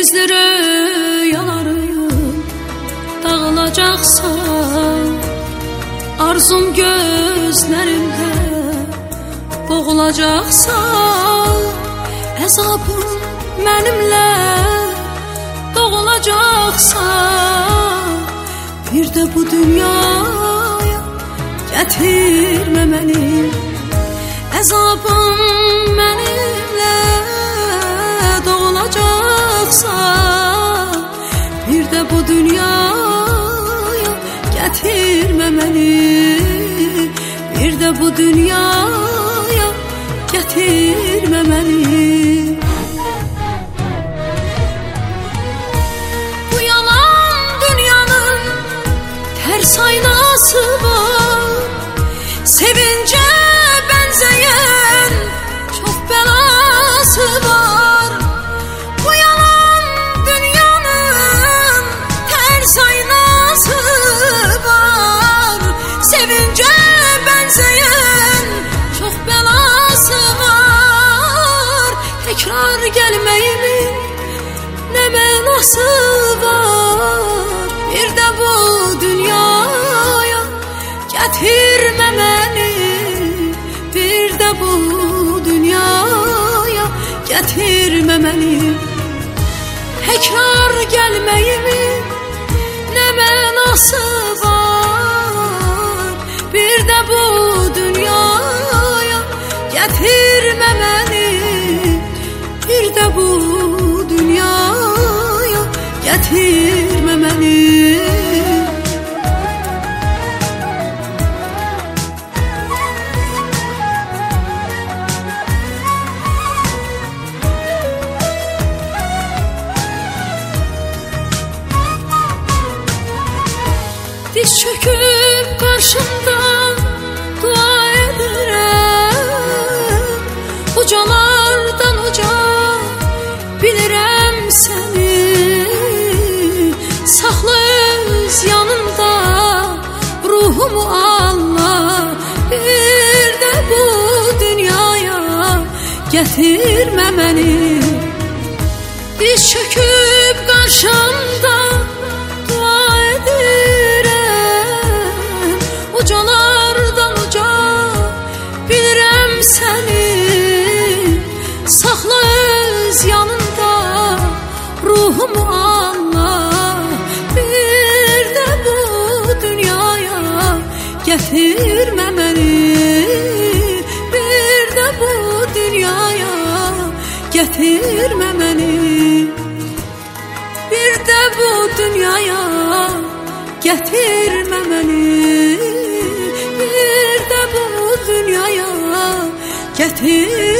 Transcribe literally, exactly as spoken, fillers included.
gizli rüyalarım dağılacaksa, arzum gözlerimde boğulacaksa, hesabım benimle doğulacaksa, bir de bu dünyaya getirme beni. Hesabım benimle doğulacaksa, bir de bu dünyaya getirme beni. Bir de bu dünyaya getirme beni. Bu yalan dünyanın ters aynası var, sevince benzeyen çok belası var. Bu yalan dünyanın ters aynası var, sevince benzeyen çok belası var. Tekrar gelmeyimin ne menası var, bir de bu dünyaya getirme beni. Bir de bu dünyaya getirme beni. Tekrar gelmeyimin ne menası var, bir de bu dünyaya getirme beni. Bir de bu dünyaya getirme beni. Diz çöküp karşımda dua ederim, ucalardan uca bilirəm seni. Saxla öz yanında ruhumu Allah, bir de bu dünyaya getirme beni. Diz çöküp karşımda dua ederim, ucalardan uca bilirəm seni. Saxla öz yanında ruhumu Allah, bir de bu dünyaya getirme beni. Bir de bu dünyaya getirme beni. Bir de bu dünyaya getirme beni. Bir de bu dünyaya getirme